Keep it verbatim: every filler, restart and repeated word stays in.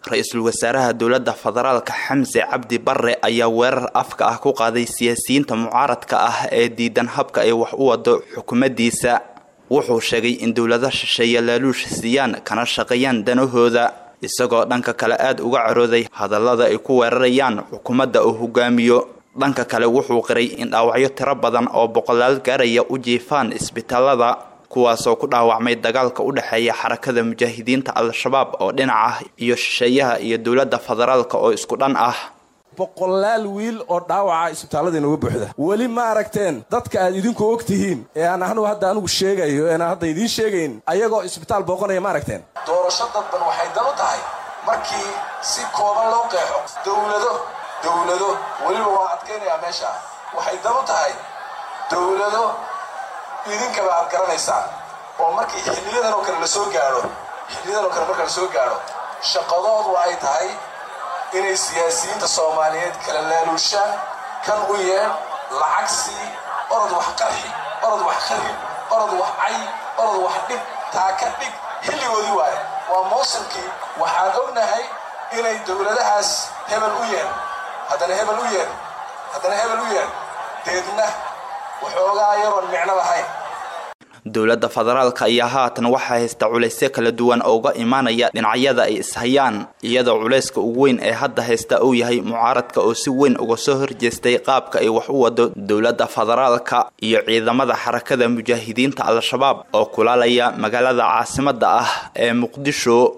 Ra'iisul Wasaaraha Dowladda Federaalka Xamse Cabdi Barre ayaa weerar afka ah ku qaaday siyaasiyiinta mucaaradka ah ee diidan habka ay wax u wado xukuumaddiisa. Wuxuu sheegay in dowladda shisheeye laaluush siiyaan kana shaqeeyaan danahooda, isagoo dhanka kale aad uga carooday hadallada ay ku weerarayaan xukuumadda uu hogaamiyo. dhanka kale wuxuu qiray in dhaawacyo tiro badan oo boqolaal gaaraya u jiifaan isbitaalada, kuwaasoo ku dhaawacmay dagaalka u dhaxeeya xarakada mujaahidiinta al-shabaab oo dhinac ah iyo shisheeyaha iyo dowladda federaalka oo isku dhan ah. boqolaal wiil oo dhaawaca isbitaalada inoo buuxda wali ma aragteen dadka aad idinku ogtihiin ee aan ahnu hadda anigu sheegayo ee aan hadda idin sheegayn ayagoo isbitaal booqanaya ma aragteen. doorasho dadban waxay dal u tahay markii si kooban loo qeexo dowlado dowlado waliba waa adkeynaya meesha waxay dal u tahay dowlado idinka baad garanaysaa oo markii xilliyadan oo kale la soo gaaro xilliyadan oo kale marka la soo gaaro shaqadoodu ay tahay inay siyaasiyiinta Soomaaliyeed kala laaluushaan kan u yeen lacag si orod wax qarxi orod wax khari orod wax ay orod wax dhib taa ka dhig xilligoodii waay waa moosilkii waxaan ognahay inay dowladahaas hebel u yeen haddana hebel u yeen haddana hebel u yeen deedna waxoogaa yaroon micno lahayn. dowladda federaalka ayaa haatan waxaa haysta culaysyo kala duwan oo uga imaanaya dhinacyada ay ishayaan, iyadoo culayska ugu weyn ee hadda haysta uu yahay mucaaradka oo si weyn uga soo horjeestay qaabka ay wax u wado dowladda federaalka iyo ciidamada xarakada mujaahidiinta al-shabaab oo kulaalaya magaalada caasimadda ah ee Muqdisho.